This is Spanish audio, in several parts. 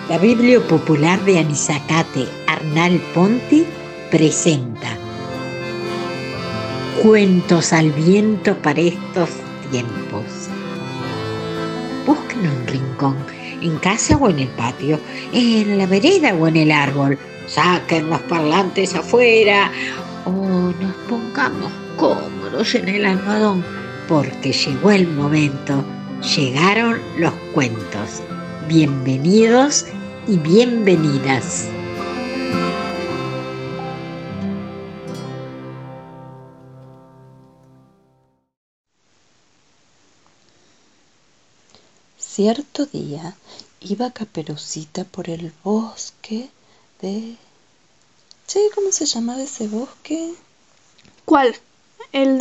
La Biblia Popular de Anizacate, Arnal Ponti, presenta Cuentos al viento para estos tiempos. Busquen un rincón, en casa o en el patio, en la vereda o en el árbol. Saquen los parlantes afuera o nos pongamos cómodos en el almohadón, porque llegó el momento, llegaron los cuentos. Bienvenidos y bienvenidas. Cierto día iba Caperucita por el bosque de... ¿Cómo se llamaba ese bosque? ¿Cuál? ¿El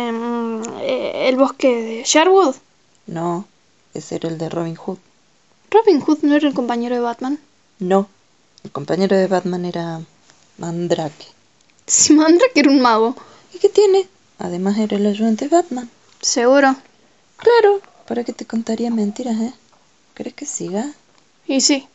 bosque de Sherwood? No, ese era el de Robin Hood. ¿Robin Hood no era el compañero de Batman? No, el compañero de Batman era Mandrake. Si Mandrake era un mago. ¿Y qué tiene? Además era el ayudante de Batman. ¿Seguro? Claro, ¿para qué te contaría mentiras, ¿Crees que siga? Y sí.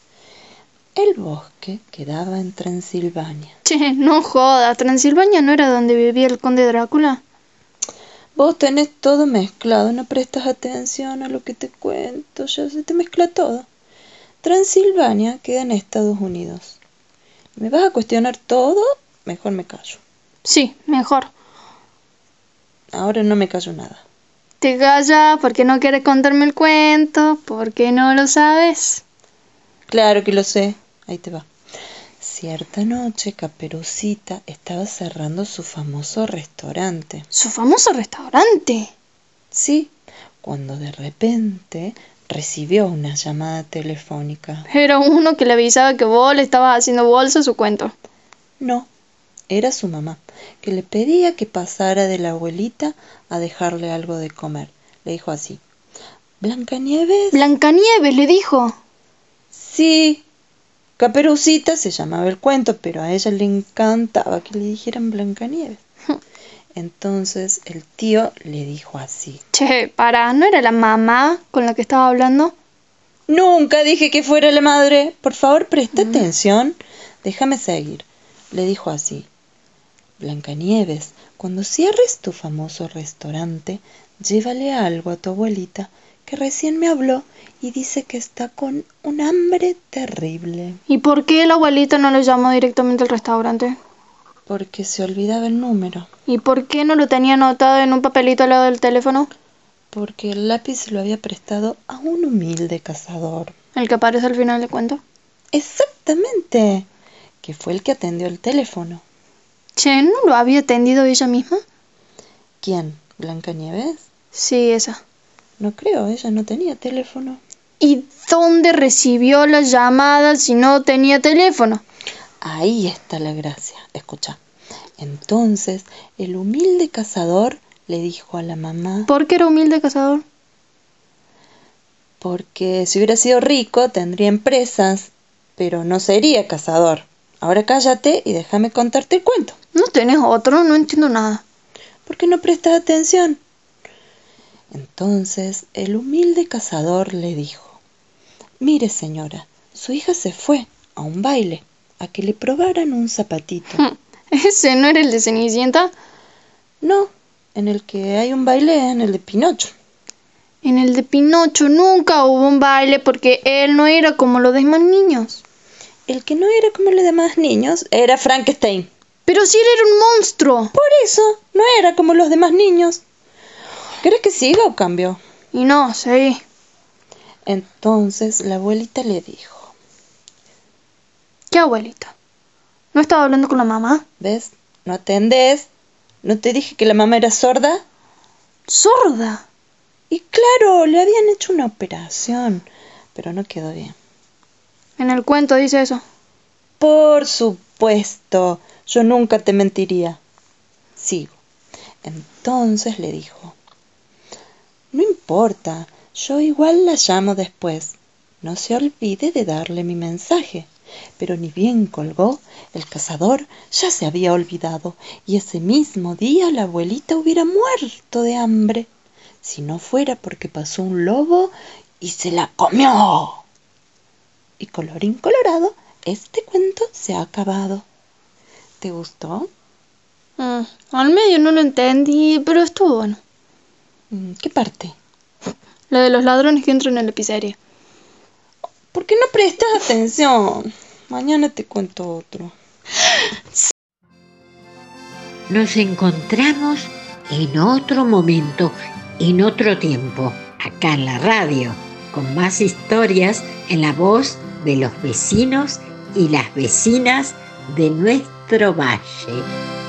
El bosque quedaba en Transilvania. Che, no joda, ¿Transilvania no era donde vivía el conde Drácula? Vos tenés todo mezclado, no prestas atención a lo que te cuento, ya se te mezcla todo. Transilvania queda en Estados Unidos. ¿Me vas a cuestionar todo? Mejor me callo. Sí, mejor. Ahora no me callo nada. Te callas porque no quieres contarme el cuento, porque no lo sabes. Claro que lo sé, ahí te va. Cierta noche Caperucita estaba cerrando su famoso restaurante. ¿Su famoso restaurante? Sí, cuando de repente recibió una llamada telefónica. Era uno que le avisaba que vos le estabas haciendo bolsa a su cuento. No, era su mamá, que le pedía que pasara de la abuelita a dejarle algo de comer. Le dijo así: ¿Blancanieves? Blancanieves, le dijo. Sí, Caperucita se llamaba el cuento, pero a ella le encantaba que le dijeran Blancanieves. Entonces el tío le dijo así: Che, ¿no era la mamá con la que estaba hablando? Nunca dije que fuera la madre. Por favor, presta atención. Déjame seguir. Le dijo así: Blancanieves, cuando cierres tu famoso restaurante, llévale algo a tu abuelita, que recién me habló y dice que está con un hambre terrible. ¿Y por qué la abuelita no lo llamó directamente al restaurante? Porque se olvidaba el número. ¿Y por qué no lo tenía anotado en un papelito al lado del teléfono? Porque el lápiz lo había prestado a un humilde cazador. ¿El que aparece al final del cuento? Exactamente, que fue el que atendió el teléfono. Che, ¿no lo había atendido ella misma? ¿Quién? ¿Blancanieves? Sí, esa. No creo, ella no tenía teléfono. ¿Y dónde recibió las llamadas si no tenía teléfono? Ahí está la gracia. Escucha. Entonces, el humilde cazador le dijo a la mamá... ¿Por qué era humilde cazador? Porque si hubiera sido rico, tendría empresas, pero no sería cazador. Ahora cállate y déjame contarte el cuento. ¿No tenés otro? No entiendo nada. ¿Por qué no prestas atención? Entonces, el humilde cazador le dijo: Mire, señora, su hija se fue a un baile, a que le probaran un zapatito. ¿Ese no era el de Cenicienta? No, en el que hay un baile es en el de Pinocho. En el de Pinocho nunca hubo un baile porque él no era como los demás niños. El que no era como los demás niños era Frankenstein. Pero si él era un monstruo. Por eso, no era como los demás niños. ¿Querés que siga o cambio? Y no, sí. Entonces la abuelita le dijo: ¿Qué abuelita? ¿No estaba hablando con la mamá? ¿Ves? ¿No atendés? ¿No te dije que la mamá era sorda? ¿Sorda? Y claro, le habían hecho una operación, pero no quedó bien. En el cuento dice eso. Por supuesto, yo nunca te mentiría. Sigo. Entonces le dijo: No importa, yo igual la llamo después. No se olvide de darle mi mensaje. Pero ni bien colgó, el cazador ya se había olvidado, y ese mismo día la abuelita hubiera muerto de hambre, si no fuera porque pasó un lobo y se la comió. Y colorín colorado, este cuento se ha acabado. ¿Te gustó? Al medio no lo entendí, pero estuvo bueno. ¿Qué parte? La de los ladrones que entran en la pizzería. ¿Por qué no prestas atención? Mañana te cuento otro. Nos encontramos en otro momento, en otro tiempo, acá en la radio, con más historias en la voz de los vecinos y las vecinas de nuestro valle.